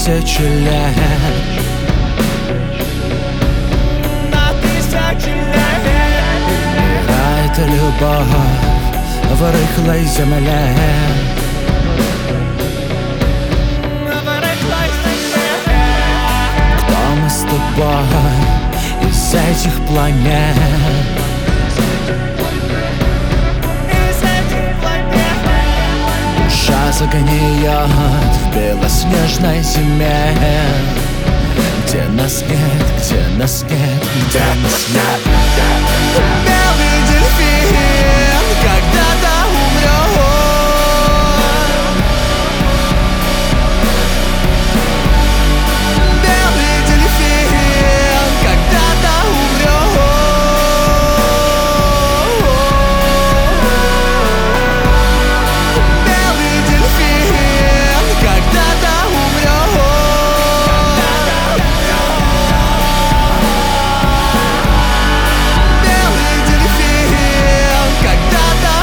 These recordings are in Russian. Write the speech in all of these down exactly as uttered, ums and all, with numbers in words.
тысячи лет. На тысячи лет. Умирает любовь в рыхлой земле. Кто мы с тобой из этих планет? Душа загниет в белоснежной зиме. Где нас нет, где нас нет, где нас нет. Белый дельфин когда-то умрет. Белый дельфин когда-то умрет. Белый дельфин когда-то умрет. Белый дельфин когда-то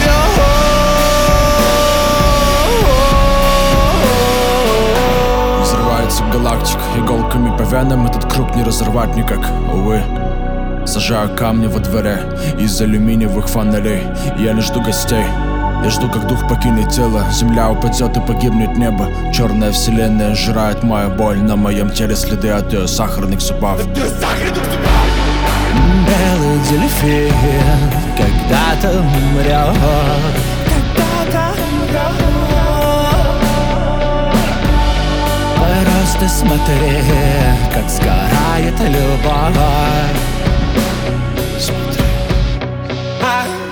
умрет. Взрывается галактика иголками по венам. Этот круг не разорвать никак, увы. Сажаю камни во дворе из алюминиевых фонарей. Я не жду гостей, я жду, как дух покинет тело. Земля упадет и погибнет небо. Черная вселенная жрает мою боль. На моем теле следы от ее сахарных зубов. Белый дельфин когда-то умрет. Когда-то умрет. Просто смотри, как сгорает любовь. Смотри. А